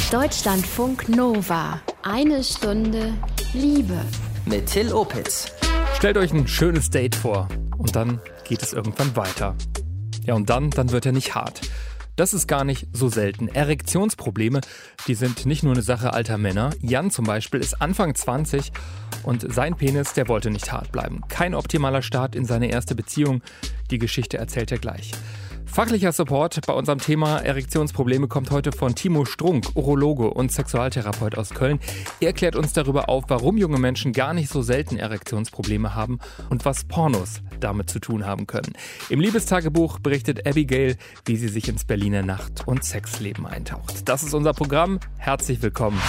Deutschlandfunk Nova. 1 Stunde Liebe. Mit Till Opitz. Stellt euch ein schönes Date vor und dann geht es irgendwann weiter. Ja, und dann wird er nicht hart. Das ist gar nicht so selten. Erektionsprobleme, die sind nicht nur eine Sache alter Männer. Jan zum Beispiel ist Anfang 20 und sein Penis, der wollte nicht hart bleiben. Kein optimaler Start in seine erste Beziehung. Die Geschichte erzählt er gleich. Fachlicher Support bei unserem Thema Erektionsprobleme kommt heute von Timo Strunk, Urologe und Sexualtherapeut aus Köln. Er klärt uns darüber auf, warum junge Menschen gar nicht so selten Erektionsprobleme haben und was Pornos damit zu tun haben können. Im Liebestagebuch berichtet Abigail, wie sie sich ins Berliner Nacht- und Sexleben eintaucht. Das ist unser Programm. Herzlich willkommen.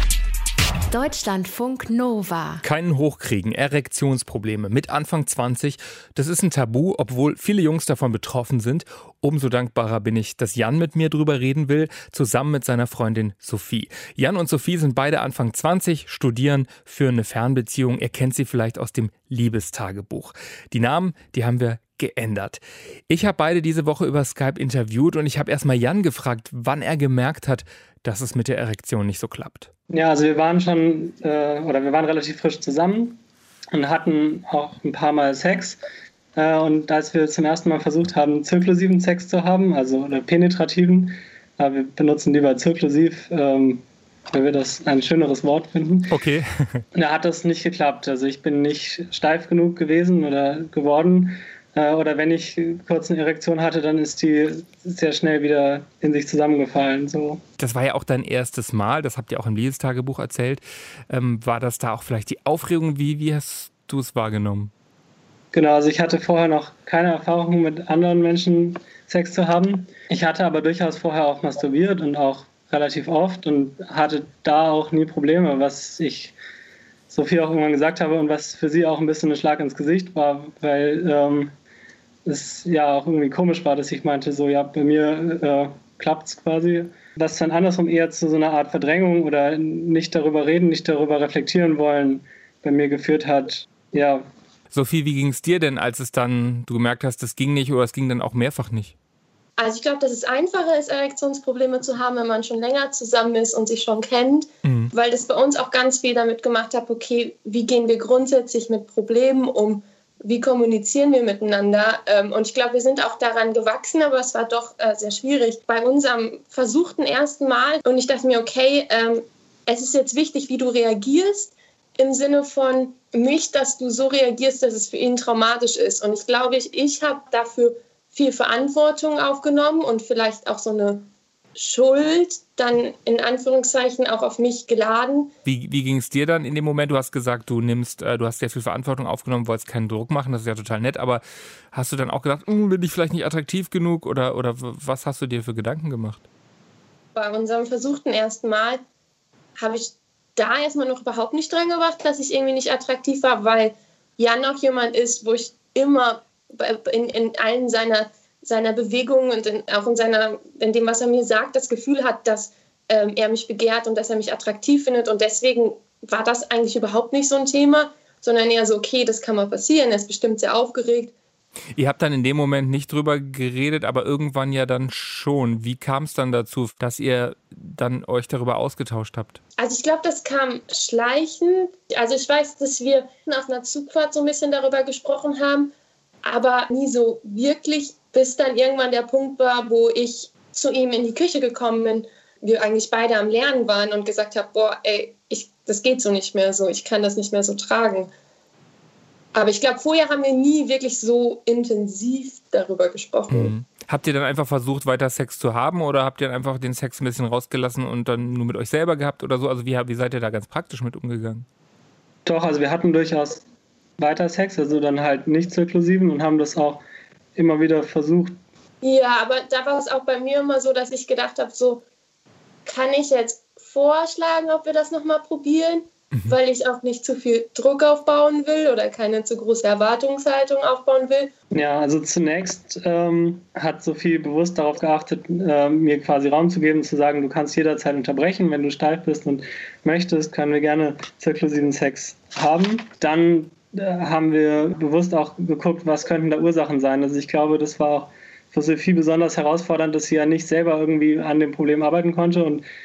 Deutschlandfunk Nova. Keinen Hochkriegen, Erektionsprobleme mit Anfang 20, das ist ein Tabu, obwohl viele Jungs davon betroffen sind. Umso dankbarer bin ich, dass Jan mit mir drüber reden will, zusammen mit seiner Freundin Sophie. Jan und Sophie sind beide Anfang 20, studieren für eine Fernbeziehung. Ihr kennt sie vielleicht aus dem Liebestagebuch. Die Namen, die haben wir geändert. Ich habe beide diese Woche über Skype interviewt und ich habe erstmal Jan gefragt, wann er gemerkt hat, dass es mit der Erektion nicht so klappt. Ja, also wir waren relativ frisch zusammen und hatten auch ein paar Mal Sex. Und als wir zum ersten Mal versucht haben, zirklusiven Sex zu haben, also oder penetrativen, wir benutzen lieber zirklusiv, weil wir das ein schöneres Wort finden. Okay. Da hat das nicht geklappt. Also ich bin nicht steif genug gewesen oder geworden. Oder wenn ich kurz eine Erektion hatte, dann ist die sehr schnell wieder in sich zusammengefallen. So. Das war ja auch dein erstes Mal, das habt ihr auch im Liebestagebuch erzählt. War das da auch vielleicht die Aufregung? Wie hast du es wahrgenommen? Genau, also ich hatte vorher noch keine Erfahrung mit anderen Menschen Sex zu haben. Ich hatte aber durchaus vorher auch masturbiert und auch relativ oft und hatte da auch nie Probleme, was ich Sophie auch irgendwann gesagt habe und was für sie auch ein bisschen ein Schlag ins Gesicht war, weil es ja auch irgendwie komisch war, dass ich meinte, so ja, bei mir klappt's quasi. Was dann andersrum eher zu so einer Art Verdrängung oder nicht darüber reden, nicht darüber reflektieren wollen bei mir geführt hat, ja. Sophie, wie ging es dir denn, als du gemerkt hast, das ging nicht oder es ging dann auch mehrfach nicht? Also ich glaube, dass es einfacher ist, Erektionsprobleme zu haben, wenn man schon länger zusammen ist und sich schon kennt, weil das bei uns auch ganz viel damit gemacht hat, okay, wie gehen wir grundsätzlich mit Problemen um, wie kommunizieren wir miteinander, und ich glaube, wir sind auch daran gewachsen, aber es war doch sehr schwierig bei unserem versuchten ersten Mal und ich dachte mir, okay, es ist jetzt wichtig, wie du reagierst, im Sinne von nicht, dass du so reagierst, dass es für ihn traumatisch ist und ich glaube, ich habe dafür viel Verantwortung aufgenommen und vielleicht auch so eine Schuld dann in Anführungszeichen auch auf mich geladen. Wie ging es dir dann in dem Moment? Du hast gesagt, du hast sehr viel Verantwortung aufgenommen, wolltest keinen Druck machen, das ist ja total nett, aber hast du dann auch gedacht, bin ich vielleicht nicht attraktiv genug oder was hast du dir für Gedanken gemacht? Bei unserem versuchten ersten Mal habe ich da erstmal noch überhaupt nicht dran gedacht, dass ich irgendwie nicht attraktiv war, weil Jan auch jemand ist, wo ich immer in allen seiner Bewegungen und auch in dem, was er mir sagt, das Gefühl hat, dass er mich begehrt und dass er mich attraktiv findet. Und deswegen war das eigentlich überhaupt nicht so ein Thema, sondern eher so, okay, das kann mal passieren, er ist bestimmt sehr aufgeregt. Ihr habt dann in dem Moment nicht drüber geredet, aber irgendwann ja dann schon. Wie kam es dann dazu, dass ihr dann euch darüber ausgetauscht habt? Also ich glaube, das kam schleichend. Also ich weiß, dass wir auf einer Zugfahrt so ein bisschen darüber gesprochen haben, aber nie so wirklich, bis dann irgendwann der Punkt war, wo ich zu ihm in die Küche gekommen bin, wir eigentlich beide am Lernen waren und gesagt habe, das geht so nicht mehr so, ich kann das nicht mehr so tragen. Aber ich glaube, vorher haben wir nie wirklich so intensiv darüber gesprochen. Habt ihr dann einfach versucht, weiter Sex zu haben oder habt ihr dann einfach den Sex ein bisschen rausgelassen und dann nur mit euch selber gehabt oder so? Also wie seid ihr da ganz praktisch mit umgegangen? Doch, also wir hatten durchaus weiter Sex, also dann halt nicht zirklusiven und haben das auch immer wieder versucht. Ja, aber da war es auch bei mir immer so, dass ich gedacht habe, so kann ich jetzt vorschlagen, ob wir das nochmal probieren, weil ich auch nicht zu viel Druck aufbauen will oder keine zu große Erwartungshaltung aufbauen will. Ja, also zunächst hat Sophie bewusst darauf geachtet, mir quasi Raum zu geben, zu sagen, du kannst jederzeit unterbrechen, wenn du steif bist und möchtest, können wir gerne zirklusiven Sex haben. Dann haben wir bewusst auch geguckt, was könnten da Ursachen sein. Also ich glaube, das war auch für Sophie besonders herausfordernd, dass sie ja nicht selber irgendwie an dem Problem arbeiten konnte und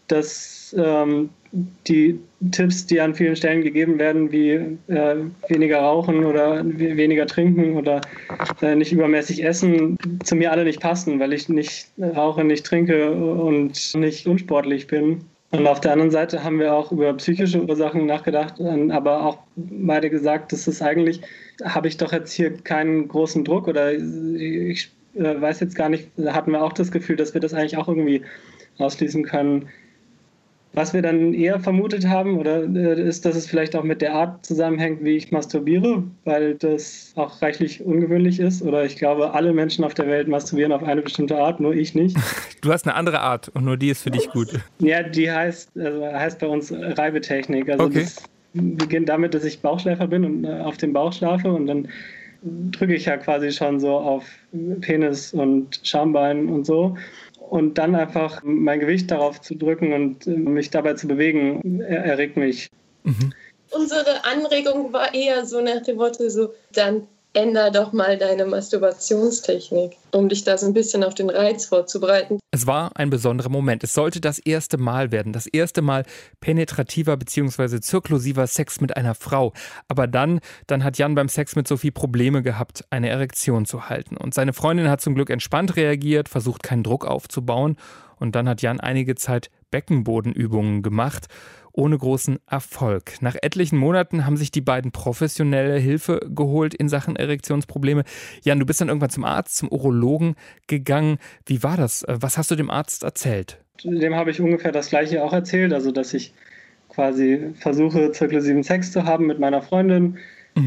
dass die Tipps, die an vielen Stellen gegeben werden, wie weniger rauchen oder weniger trinken oder nicht übermäßig essen, zu mir alle nicht passen, weil ich nicht rauche, nicht trinke und nicht unsportlich bin. Und auf der anderen Seite haben wir auch über psychische Ursachen nachgedacht, aber auch beide gesagt, dass es eigentlich, habe ich doch jetzt hier keinen großen Druck oder ich weiß jetzt gar nicht, da hatten wir auch das Gefühl, dass wir das eigentlich auch irgendwie ausschließen können. Was wir dann eher vermutet haben, oder ist, dass es vielleicht auch mit der Art zusammenhängt, wie ich masturbiere, weil das auch reichlich ungewöhnlich ist. Oder ich glaube, alle Menschen auf der Welt masturbieren auf eine bestimmte Art, nur ich nicht. Du hast eine andere Art und nur die ist für dich gut. Ja, die heißt bei uns Reibetechnik. Also okay. Das beginnt damit, dass ich Bauchschläfer bin und auf dem Bauch schlafe und dann drücke ich ja quasi schon so auf Penis und Schambein und so. Und dann einfach mein Gewicht darauf zu drücken und mich dabei zu bewegen, erregt mich. Mhm. Unsere Anregung war eher so nach dem Motto, dann änder doch mal deine Masturbationstechnik, um dich da so ein bisschen auf den Reiz vorzubereiten. Es war ein besonderer Moment. Es sollte das erste Mal werden. Das erste Mal penetrativer bzw. zirklusiver Sex mit einer Frau. Aber dann hat Jan beim Sex mit Sophie Probleme gehabt, eine Erektion zu halten. Und seine Freundin hat zum Glück entspannt reagiert, versucht keinen Druck aufzubauen. Und dann hat Jan einige Zeit Beckenbodenübungen gemacht, ohne großen Erfolg. Nach etlichen Monaten haben sich die beiden professionelle Hilfe geholt in Sachen Erektionsprobleme. Jan, du bist dann irgendwann zum Arzt, zum Urologen gegangen. Wie war das? Was hast du dem Arzt erzählt? Dem habe ich ungefähr das Gleiche auch erzählt, also dass ich quasi versuche, zirklusiven Sex zu haben mit meiner Freundin,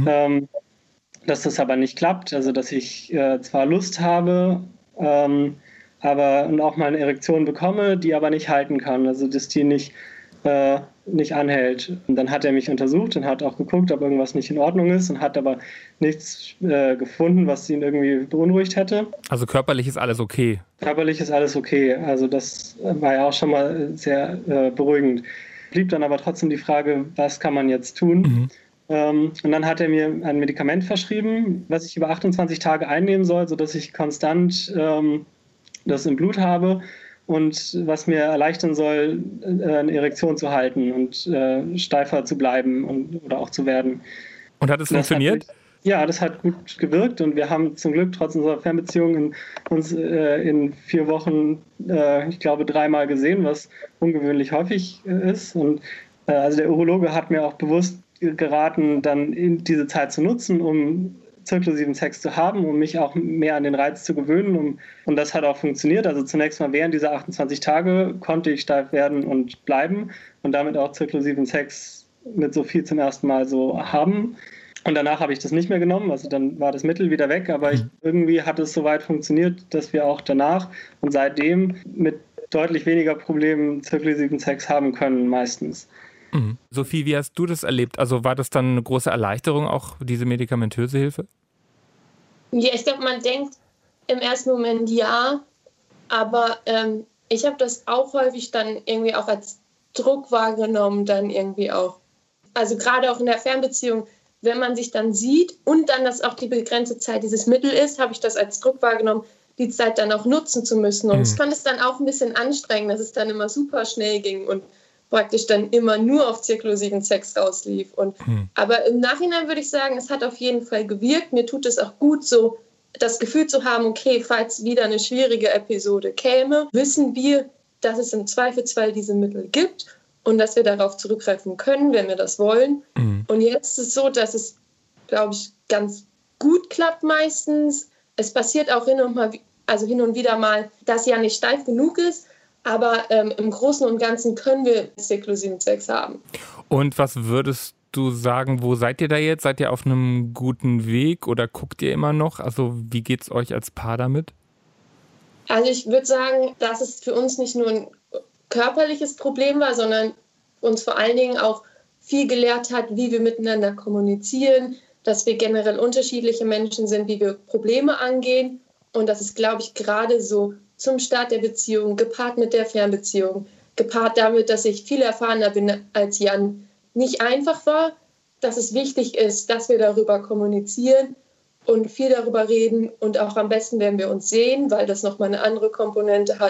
dass das aber nicht klappt, also dass ich zwar Lust habe, aber und auch mal eine Erektion bekomme, die aber nicht halten kann, also dass die nicht anhält. Und dann hat er mich untersucht und hat auch geguckt, ob irgendwas nicht in Ordnung ist und hat aber nichts gefunden, was ihn irgendwie beunruhigt hätte. Also körperlich ist alles okay? Körperlich ist alles okay. Also das war ja auch schon mal sehr beruhigend. Blieb dann aber trotzdem die Frage, was kann man jetzt tun? Und dann hat er mir ein Medikament verschrieben, was ich über 28 Tage einnehmen soll, sodass ich konstant das im Blut habe und was mir erleichtern soll, eine Erektion zu halten und steifer zu bleiben oder auch zu werden. Und hat es funktioniert? Das hat gut gewirkt und wir haben zum Glück trotz unserer Fernbeziehung uns in 4 Wochen, ich glaube, 3-mal gesehen, was ungewöhnlich häufig ist. Und also der Urologe hat mir auch bewusst geraten, dann diese Zeit zu nutzen, um zirklusiven Sex zu haben, um mich auch mehr an den Reiz zu gewöhnen. Und das hat auch funktioniert. Also zunächst mal während dieser 28 Tage konnte ich steif werden und bleiben und damit auch zirklusiven Sex mit Sophie zum ersten Mal so haben. Und danach habe ich das nicht mehr genommen. Also dann war das Mittel wieder weg. Aber irgendwie hat es soweit funktioniert, dass wir auch danach und seitdem mit deutlich weniger Problemen zirklusiven Sex haben können meistens. Mhm. Sophie, wie hast du das erlebt? Also war das dann eine große Erleichterung, auch diese medikamentöse Hilfe? Ja, ich glaube, man denkt im ersten Moment ja, aber ich habe das auch häufig dann irgendwie auch als Druck wahrgenommen, dann irgendwie auch. Also gerade auch in der Fernbeziehung, wenn man sich dann sieht und dann, dass auch die begrenzte Zeit dieses Mittel ist, habe ich das als Druck wahrgenommen, die Zeit dann auch nutzen zu müssen. Und ich fand es dann auch ein bisschen anstrengend, dass es dann immer super schnell ging und praktisch dann immer nur auf zirklusiven Sex rauslief. Aber im Nachhinein würde ich sagen, es hat auf jeden Fall gewirkt. Mir tut es auch gut, so das Gefühl zu haben, okay, falls wieder eine schwierige Episode käme, wissen wir, dass es im Zweifelsfall diese Mittel gibt und dass wir darauf zurückgreifen können, wenn wir das wollen. Und jetzt ist es so, dass es, glaube ich, ganz gut klappt meistens. Es passiert auch hin und wieder mal, dass ja nicht steif genug ist, aber im Großen und Ganzen können wir zirklusiven Sex haben. Und was würdest du sagen, wo seid ihr da jetzt? Seid ihr auf einem guten Weg oder guckt ihr immer noch? Also wie geht es euch als Paar damit? Also ich würde sagen, dass es für uns nicht nur ein körperliches Problem war, sondern uns vor allen Dingen auch viel gelehrt hat, wie wir miteinander kommunizieren, dass wir generell unterschiedliche Menschen sind, wie wir Probleme angehen. Und das ist, glaube ich, gerade so zum Start der Beziehung, gepaart mit der Fernbeziehung, gepaart damit, dass ich viel erfahrener bin als Jan, nicht einfach war, dass es wichtig ist, dass wir darüber kommunizieren und viel darüber reden und auch am besten, wenn wir uns sehen, weil das nochmal eine andere Komponente hat,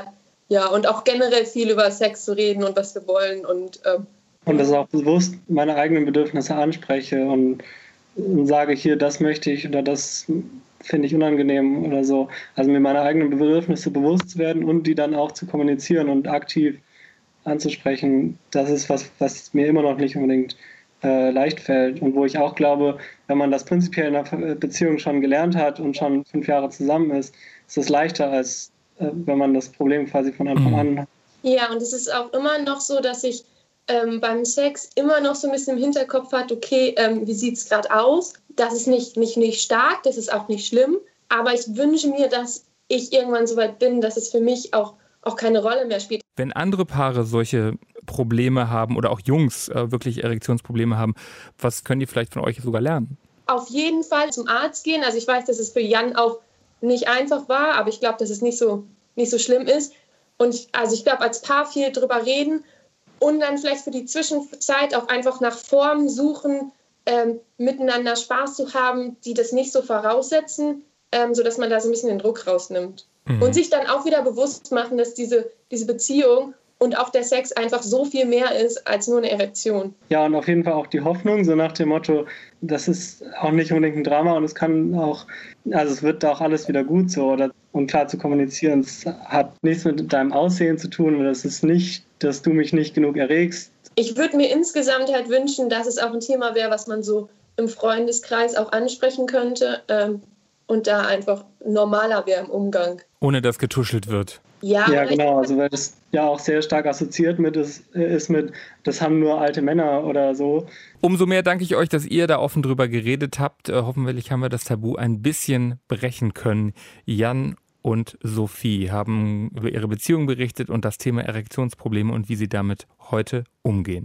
und auch generell viel über Sex zu reden und was wir wollen. Und dass ich auch bewusst meine eigenen Bedürfnisse anspreche und sage, hier, das möchte ich oder das finde ich unangenehm oder so. Also mir meine eigenen Bedürfnisse bewusst zu werden und die dann auch zu kommunizieren und aktiv anzusprechen, das ist was mir immer noch nicht unbedingt leicht fällt und wo ich auch glaube, wenn man das prinzipiell in einer Beziehung schon gelernt hat und schon 5 Jahre zusammen ist es leichter, als wenn man das Problem quasi von Anfang an hat. Ja, und es ist auch immer noch so, dass ich beim Sex immer noch so ein bisschen im Hinterkopf hat, okay, wie sieht es gerade aus? Das ist nicht stark, das ist auch nicht schlimm, aber ich wünsche mir, dass ich irgendwann so weit bin, dass es für mich auch keine Rolle mehr spielt. Wenn andere Paare solche Probleme haben oder auch Jungs wirklich Erektionsprobleme haben, was können die vielleicht von euch sogar lernen? Auf jeden Fall zum Arzt gehen. Also ich weiß, dass es für Jan auch nicht einfach war, aber ich glaube, dass es nicht so schlimm ist. Und ich glaube, als Paar viel drüber reden und dann vielleicht für die Zwischenzeit auch einfach nach Formen suchen, miteinander Spaß zu haben, die das nicht so voraussetzen, sodass man da so ein bisschen den Druck rausnimmt. Und sich dann auch wieder bewusst machen, dass diese Beziehung und auch der Sex einfach so viel mehr ist als nur eine Erektion. Ja, und auf jeden Fall auch die Hoffnung, so nach dem Motto, das ist auch nicht unbedingt ein Drama und es kann auch, also es wird auch alles wieder gut so. Und klar zu kommunizieren, es hat nichts mit deinem Aussehen zu tun oder es ist nicht, dass du mich nicht genug erregst. Ich würde mir insgesamt halt wünschen, dass es auch ein Thema wäre, was man so im Freundeskreis auch ansprechen könnte und da einfach normaler wäre im Umgang. Ohne dass getuschelt wird. Ja, genau, also weil das ja auch sehr stark assoziiert ist mit, das haben nur alte Männer oder so. Umso mehr danke ich euch, dass ihr da offen drüber geredet habt. Hoffentlich haben wir das Tabu ein bisschen brechen können. Jan und Sophie haben über ihre Beziehung berichtet und das Thema Erektionsprobleme und wie sie damit heute umgehen.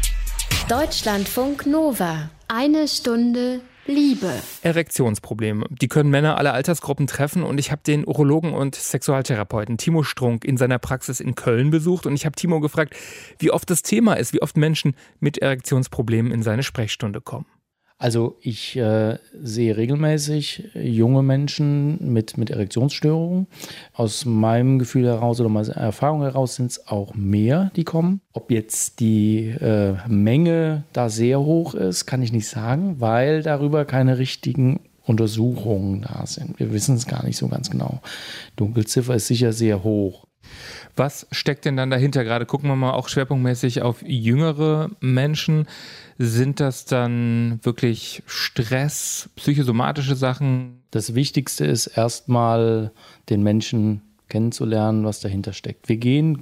Deutschlandfunk Nova. 1 Stunde Liebe. Erektionsprobleme. Die können Männer aller Altersgruppen treffen und ich habe den Urologen und Sexualtherapeuten Timo Strunk in seiner Praxis in Köln besucht und ich habe Timo gefragt, wie oft das Thema ist, wie oft Menschen mit Erektionsproblemen in seine Sprechstunde kommen. Also ich sehe regelmäßig junge Menschen mit Erektionsstörungen. Aus meinem Gefühl heraus oder meiner Erfahrung heraus sind es auch mehr, die kommen. Ob jetzt die Menge da sehr hoch ist, kann ich nicht sagen, weil darüber keine richtigen Untersuchungen da sind. Wir wissen es gar nicht so ganz genau. Dunkelziffer ist sicher sehr hoch. Was steckt denn dann dahinter? Gerade gucken wir mal auch schwerpunktmäßig auf jüngere Menschen. Sind das dann wirklich Stress, psychosomatische Sachen? Das Wichtigste ist erstmal, den Menschen kennenzulernen, was dahinter steckt. Wir gehen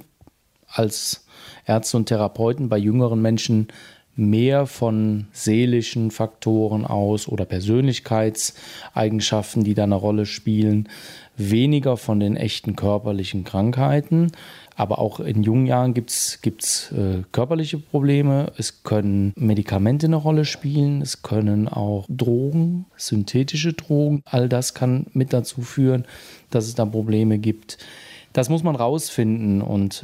als Ärzte und Therapeuten bei jüngeren Menschen mehr von seelischen Faktoren aus oder Persönlichkeitseigenschaften, die da eine Rolle spielen, weniger von den echten körperlichen Krankheiten. Aber auch in jungen Jahren gibt's körperliche Probleme. Es können Medikamente eine Rolle spielen. Es können auch Drogen, synthetische Drogen. All das kann mit dazu führen, dass es da Probleme gibt. Das muss man rausfinden. Und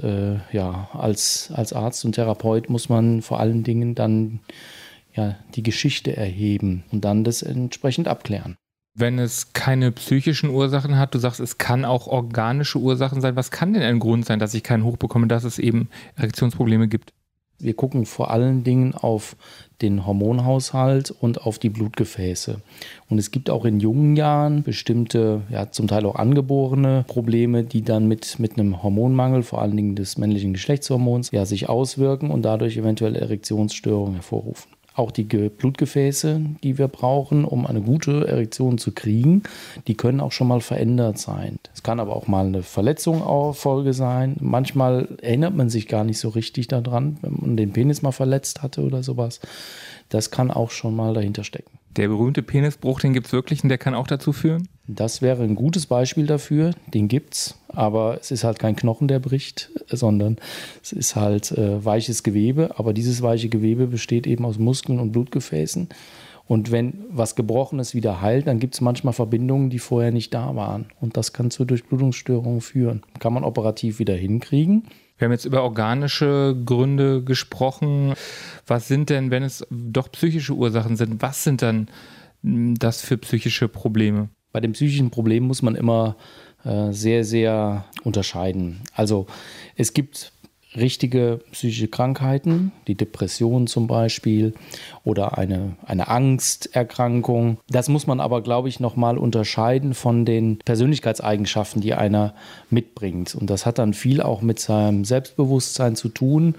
als Arzt und Therapeut muss man vor allen Dingen dann die Geschichte erheben und dann das entsprechend abklären. Wenn es keine psychischen Ursachen hat, du sagst, es kann auch organische Ursachen sein. Was kann denn ein Grund sein, dass ich keinen Hoch bekomme, dass es eben Erektionsprobleme gibt? Wir gucken vor allen Dingen auf den Hormonhaushalt und auf die Blutgefäße. Und es gibt auch in jungen Jahren bestimmte, zum Teil auch angeborene Probleme, die dann mit einem Hormonmangel, vor allen Dingen des männlichen Geschlechtshormons, sich auswirken und dadurch eventuell Erektionsstörungen hervorrufen. Auch die Blutgefäße, die wir brauchen, um eine gute Erektion zu kriegen, die können auch schon mal verändert sein. Es kann aber auch mal eine Verletzung Folge sein. Manchmal erinnert man sich gar nicht so richtig daran, wenn man den Penis mal verletzt hatte oder sowas. Das kann auch schon mal dahinter stecken. Der berühmte Penisbruch, den gibt es wirklich und der kann auch dazu führen? Das wäre ein gutes Beispiel dafür, den gibt's, aber es ist halt kein Knochen, der bricht, sondern es ist halt weiches Gewebe, aber dieses weiche Gewebe besteht eben aus Muskeln und Blutgefäßen und wenn was Gebrochenes wieder heilt, dann gibt es manchmal Verbindungen, die vorher nicht da waren und das kann zu Durchblutungsstörungen führen. Kann man operativ wieder hinkriegen. Wir haben jetzt über organische Gründe gesprochen. Was sind denn, wenn es doch psychische Ursachen sind, was sind dann das für psychische Probleme? Bei den psychischen Problemen muss man immer sehr, sehr unterscheiden. Also es gibt richtige psychische Krankheiten, die Depression zum Beispiel oder eine Angsterkrankung. Das muss man aber, glaube ich, nochmal unterscheiden von den Persönlichkeitseigenschaften, die einer mitbringt. Und das hat dann viel auch mit seinem Selbstbewusstsein zu tun.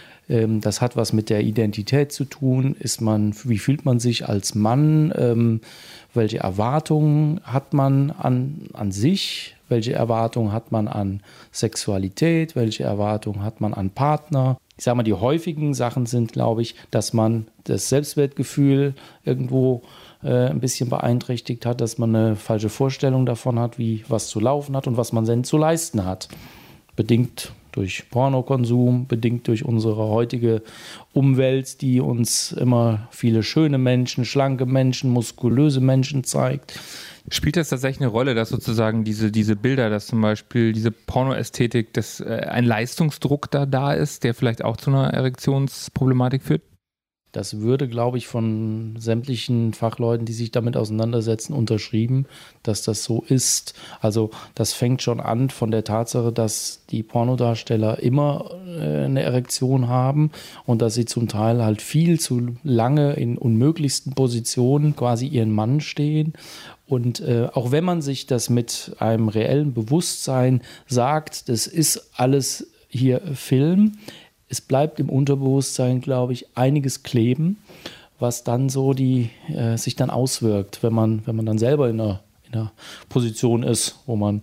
Das hat was mit der Identität zu tun. Wie fühlt man sich als Mann? Welche Erwartungen hat man an sich? Welche Erwartungen hat man an Sexualität? Welche Erwartungen hat man an Partner? Ich sage mal, die häufigen Sachen sind, glaube ich, dass man das Selbstwertgefühl irgendwo ein bisschen beeinträchtigt hat, dass man eine falsche Vorstellung davon hat, wie was zu laufen hat und was man denn zu leisten hat. Bedingt durch Pornokonsum, bedingt durch unsere heutige Umwelt, die uns immer viele schöne Menschen, schlanke Menschen, muskulöse Menschen zeigt. Spielt das tatsächlich eine Rolle, dass sozusagen diese Bilder, dass zum Beispiel diese Pornoästhetik, dass ein Leistungsdruck da ist, der vielleicht auch zu einer Erektionsproblematik führt? Das würde, glaube ich, von sämtlichen Fachleuten, die sich damit auseinandersetzen, unterschrieben, dass das so ist. Also das fängt schon an von der Tatsache, dass die Pornodarsteller immer eine Erektion haben und dass sie zum Teil halt viel zu lange in unmöglichsten Positionen quasi ihren Mann stehen. Und auch wenn man sich das mit einem reellen Bewusstsein sagt, das ist alles hier Film, es bleibt im Unterbewusstsein, glaube ich, einiges kleben, was dann so sich dann auswirkt, wenn man dann selber in einer Position ist, wo man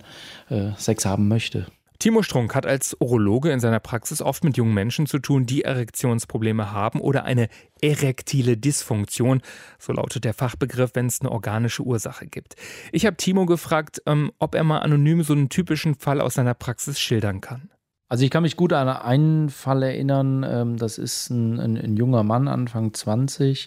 Sex haben möchte. Timo Strunk hat als Urologe in seiner Praxis oft mit jungen Menschen zu tun, die Erektionsprobleme haben oder eine erektile Dysfunktion. So lautet der Fachbegriff, wenn es eine organische Ursache gibt. Ich habe Timo gefragt, ob er mal anonym so einen typischen Fall aus seiner Praxis schildern kann. Also ich kann mich gut an einen Fall erinnern, das ist ein junger Mann, Anfang 20,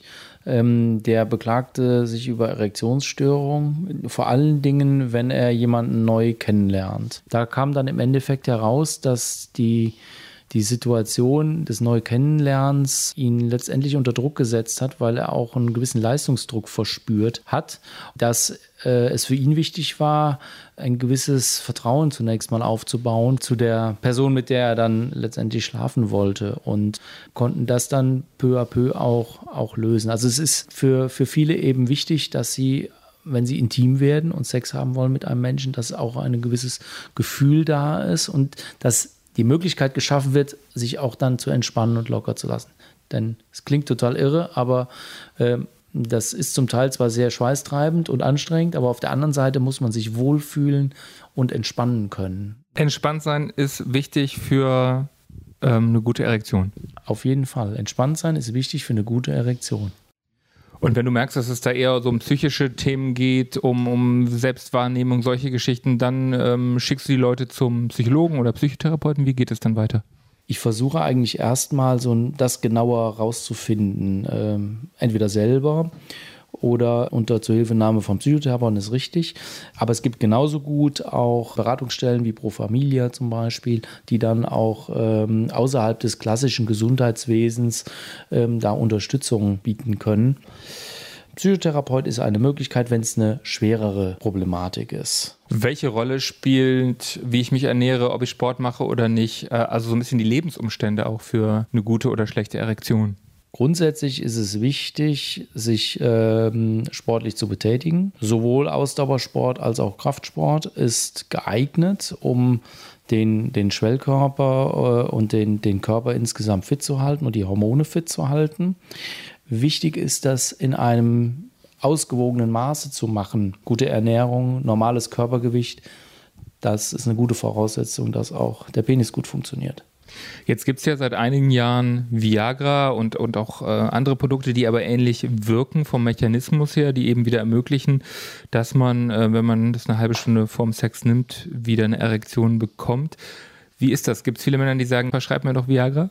der beklagte sich über Erektionsstörungen, vor allen Dingen, wenn er jemanden neu kennenlernt. Da kam dann im Endeffekt heraus, dass die Situation des Neukennenlernens ihn letztendlich unter Druck gesetzt hat, weil er auch einen gewissen Leistungsdruck verspürt hat, dass es für ihn wichtig war, ein gewisses Vertrauen zunächst mal aufzubauen zu der Person, mit der er dann letztendlich schlafen wollte, und konnten das dann peu à peu auch lösen. Also es ist für viele eben wichtig, dass sie, wenn sie intim werden und Sex haben wollen mit einem Menschen, dass auch ein gewisses Gefühl da ist und dass die Möglichkeit geschaffen wird, sich auch dann zu entspannen und locker zu lassen. Denn es klingt total irre, aber das ist zum Teil zwar sehr schweißtreibend und anstrengend, aber auf der anderen Seite muss man sich wohlfühlen und entspannen können. Entspannt sein ist wichtig für eine gute Erektion. Auf jeden Fall. Entspannt sein ist wichtig für eine gute Erektion. Und wenn du merkst, dass es da eher so um psychische Themen geht, um Selbstwahrnehmung, solche Geschichten, dann schickst du die Leute zum Psychologen oder Psychotherapeuten. Wie geht es dann weiter? Ich versuche eigentlich erstmal das genauer rauszufinden. Entweder selber oder unter Zuhilfenahme vom Psychotherapeuten, ist richtig. Aber es gibt genauso gut auch Beratungsstellen wie Pro Familia zum Beispiel, die dann auch außerhalb des klassischen Gesundheitswesens da Unterstützung bieten können. Psychotherapeut ist eine Möglichkeit, wenn es eine schwerere Problematik ist. Welche Rolle spielt, wie ich mich ernähre, ob ich Sport mache oder nicht? Also so ein bisschen die Lebensumstände auch für eine gute oder schlechte Erektion. Grundsätzlich ist es wichtig, sich sportlich zu betätigen. Sowohl Ausdauersport als auch Kraftsport ist geeignet, um den Schwellkörper und den Körper insgesamt fit zu halten und die Hormone fit zu halten. Wichtig ist, das in einem ausgewogenen Maße zu machen. Gute Ernährung, normales Körpergewicht, das ist eine gute Voraussetzung, dass auch der Penis gut funktioniert. Jetzt gibt es ja seit einigen Jahren Viagra und auch andere Produkte, die aber ähnlich wirken vom Mechanismus her, die eben wieder ermöglichen, dass man, wenn man das eine halbe Stunde vorm Sex nimmt, wieder eine Erektion bekommt. Wie ist das? Gibt es viele Männer, die sagen, verschreib mir doch Viagra?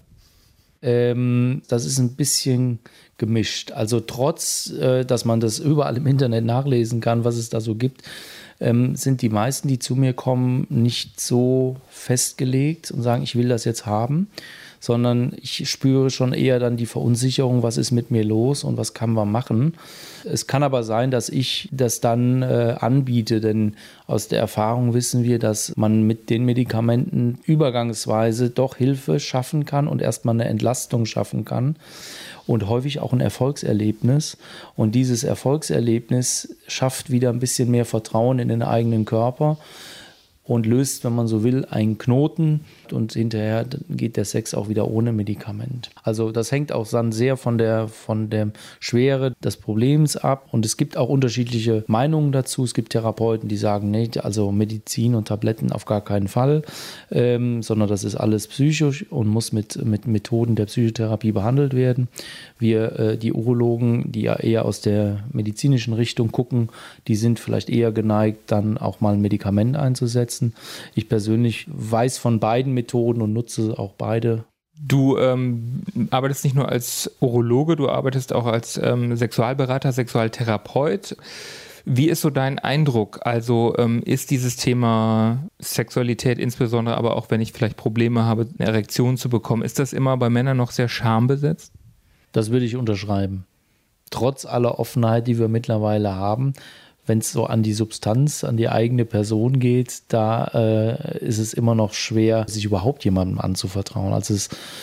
Das ist ein bisschen gemischt. Also trotz, dass man das überall im Internet nachlesen kann, was es da so gibt, sind die meisten, die zu mir kommen, nicht so festgelegt und sagen, ich will das jetzt haben, sondern ich spüre schon eher dann die Verunsicherung, was ist mit mir los und was kann man machen. Es kann aber sein, dass ich das dann anbiete, denn aus der Erfahrung wissen wir, dass man mit den Medikamenten übergangsweise doch Hilfe schaffen kann und erstmal eine Entlastung schaffen kann und häufig auch ein Erfolgserlebnis. Und dieses Erfolgserlebnis schafft wieder ein bisschen mehr Vertrauen in den eigenen Körper und löst, wenn man so will, einen Knoten und hinterher geht der Sex auch wieder ohne Medikament. Also das hängt auch dann sehr von der Schwere des Problems ab und es gibt auch unterschiedliche Meinungen dazu. Es gibt Therapeuten, die sagen, nee, also Medizin und Tabletten auf gar keinen Fall, sondern das ist alles psychisch und muss mit Methoden der Psychotherapie behandelt werden. Wir, die Urologen, die ja eher aus der medizinischen Richtung gucken, die sind vielleicht eher geneigt, dann auch mal ein Medikament einzusetzen. Ich persönlich weiß von beiden Methoden und nutze auch beide. Du arbeitest nicht nur als Urologe, du arbeitest auch als Sexualberater, Sexualtherapeut. Wie ist so dein Eindruck? Also ist dieses Thema Sexualität, insbesondere aber auch, wenn ich vielleicht Probleme habe, eine Erektion zu bekommen, ist das immer bei Männern noch sehr schambesetzt? Das würde ich unterschreiben. Trotz aller Offenheit, die wir mittlerweile haben, wenn es so an die Substanz, an die eigene Person geht, da ist es immer noch schwer, sich überhaupt jemandem anzuvertrauen. Also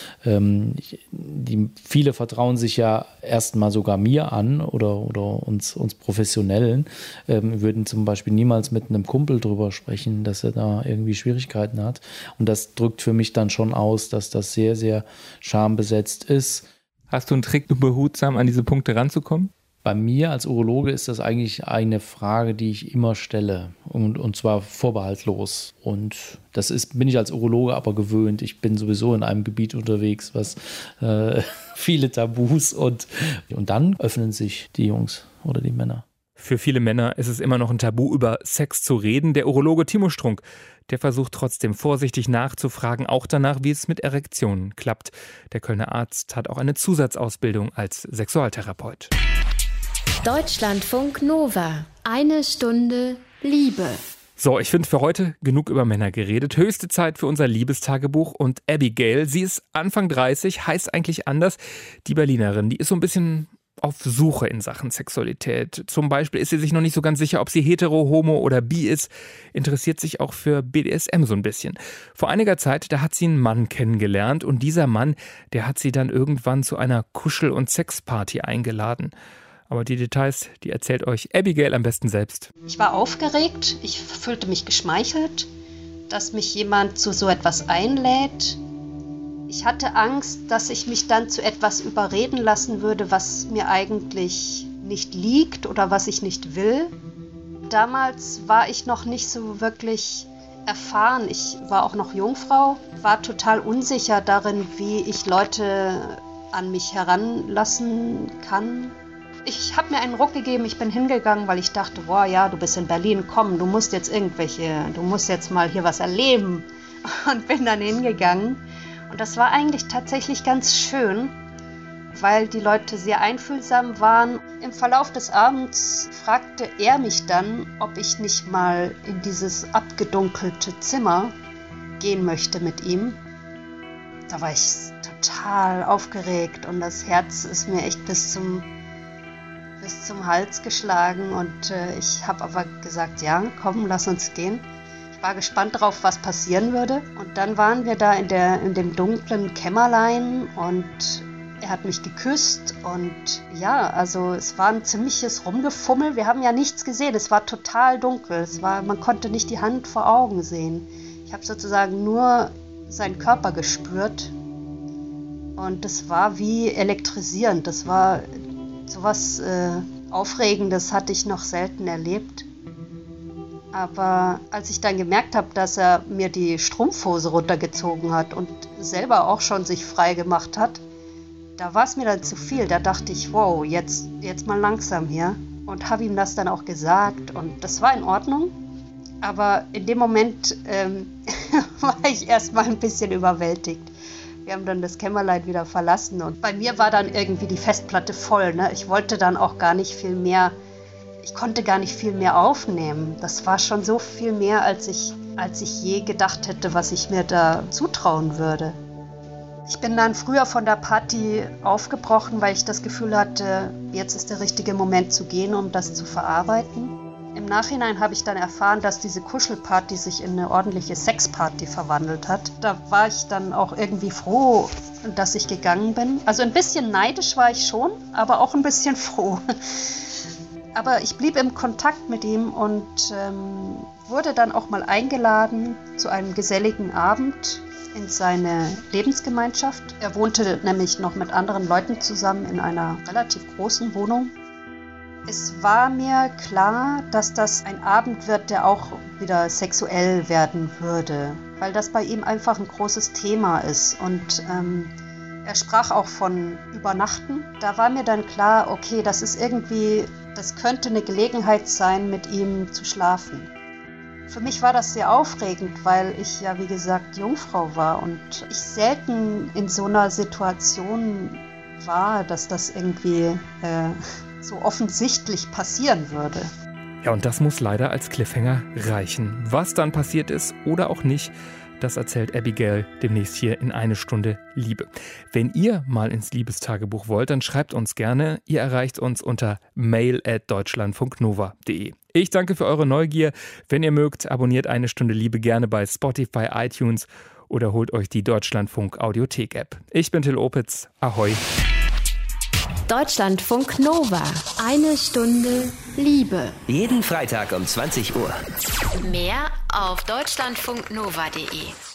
viele vertrauen sich ja erstmal sogar mir an oder uns Professionellen, würden zum Beispiel niemals mit einem Kumpel drüber sprechen, dass er da irgendwie Schwierigkeiten hat. Und das drückt für mich dann schon aus, dass das sehr, sehr schambesetzt ist. Hast du einen Trick, um behutsam an diese Punkte ranzukommen? Bei mir als Urologe ist das eigentlich eine Frage, die ich immer stelle und zwar vorbehaltlos. Und das bin ich als Urologe aber gewöhnt. Ich bin sowieso in einem Gebiet unterwegs, was viele Tabus und dann öffnen sich die Jungs oder die Männer. Für viele Männer ist es immer noch ein Tabu, über Sex zu reden. Der Urologe Timo Strunk, der versucht trotzdem vorsichtig nachzufragen, auch danach, wie es mit Erektionen klappt. Der Kölner Arzt hat auch eine Zusatzausbildung als Sexualtherapeut. Deutschlandfunk Nova. 1 Stunde Liebe. So, ich finde für heute genug über Männer geredet. Höchste Zeit für unser Liebestagebuch und Abigail. Sie ist Anfang 30, heißt eigentlich anders. Die Berlinerin, die ist so ein bisschen auf Suche in Sachen Sexualität. Zum Beispiel ist sie sich noch nicht so ganz sicher, ob sie hetero, homo oder bi ist. Interessiert sich auch für BDSM so ein bisschen. Vor einiger Zeit, da hat sie einen Mann kennengelernt und dieser Mann, der hat sie dann irgendwann zu einer Kuschel- und Sexparty eingeladen. Aber die Details, die erzählt euch Abigail am besten selbst. Ich war aufgeregt, ich fühlte mich geschmeichelt, dass mich jemand zu so etwas einlädt. Ich hatte Angst, dass ich mich dann zu etwas überreden lassen würde, was mir eigentlich nicht liegt oder was ich nicht will. Damals war ich noch nicht so wirklich erfahren. Ich war auch noch Jungfrau, war total unsicher darin, wie ich Leute an mich heranlassen kann. Ich habe mir einen Ruck gegeben, ich bin hingegangen, weil ich dachte, boah, ja, du bist in Berlin, komm, du musst jetzt mal hier was erleben. Und bin dann hingegangen. Und das war eigentlich tatsächlich ganz schön, weil die Leute sehr einfühlsam waren. Im Verlauf des Abends fragte er mich dann, ob ich nicht mal in dieses abgedunkelte Zimmer gehen möchte mit ihm. Da war ich total aufgeregt und das Herz ist mir echt bis zum Hals geschlagen und ich habe aber gesagt, ja, komm, lass uns gehen. Ich war gespannt darauf, was passieren würde. Und dann waren wir da in dem dunklen Kämmerlein und er hat mich geküsst und ja, also es war ein ziemliches Rumgefummel. Wir haben ja nichts gesehen, es war total dunkel, man konnte nicht die Hand vor Augen sehen. Ich habe sozusagen nur seinen Körper gespürt und das war wie elektrisierend, das war sowas Aufregendes hatte ich noch selten erlebt. Aber als ich dann gemerkt habe, dass er mir die Strumpfhose runtergezogen hat und selber auch schon sich frei gemacht hat, da war es mir dann zu viel. Da dachte ich, wow, jetzt mal langsam hier. Und habe ihm das dann auch gesagt und das war in Ordnung. Aber in dem Moment war ich erstmal ein bisschen überwältigt. Wir haben dann das Kämmerlein wieder verlassen und bei mir war dann irgendwie die Festplatte voll. Ne? Ich wollte dann auch gar nicht viel mehr, ich konnte gar nicht viel mehr aufnehmen. Das war schon so viel mehr, als ich je gedacht hätte, was ich mir da zutrauen würde. Ich bin dann früher von der Party aufgebrochen, weil ich das Gefühl hatte, jetzt ist der richtige Moment zu gehen, um das zu verarbeiten. Im Nachhinein habe ich dann erfahren, dass diese Kuschelparty sich in eine ordentliche Sexparty verwandelt hat. Da war ich dann auch irgendwie froh, dass ich gegangen bin. Also ein bisschen neidisch war ich schon, aber auch ein bisschen froh. Aber ich blieb im Kontakt mit ihm und wurde dann auch mal eingeladen zu einem geselligen Abend in seine Lebensgemeinschaft. Er wohnte nämlich noch mit anderen Leuten zusammen in einer relativ großen Wohnung. Es war mir klar, dass das ein Abend wird, der auch wieder sexuell werden würde, weil das bei ihm einfach ein großes Thema ist. Und er sprach auch von Übernachten. Da war mir dann klar, okay, das könnte eine Gelegenheit sein, mit ihm zu schlafen. Für mich war das sehr aufregend, weil ich ja, wie gesagt, Jungfrau war und ich selten in so einer Situation war, dass das irgendwie so offensichtlich passieren würde. Ja, und das muss leider als Cliffhanger reichen. Was dann passiert ist oder auch nicht, das erzählt Abigail demnächst hier in 1 Stunde Liebe. Wenn ihr mal ins Liebestagebuch wollt, dann schreibt uns gerne. Ihr erreicht uns unter mail@deutschlandfunknova.de. Ich danke für eure Neugier. Wenn ihr mögt, abonniert 1 Stunde Liebe gerne bei Spotify, iTunes oder holt euch die Deutschlandfunk Audiothek-App. Ich bin Till Opitz. Ahoi. Deutschlandfunk Nova. 1 Stunde Liebe. Jeden Freitag um 20 Uhr. Mehr auf deutschlandfunknova.de.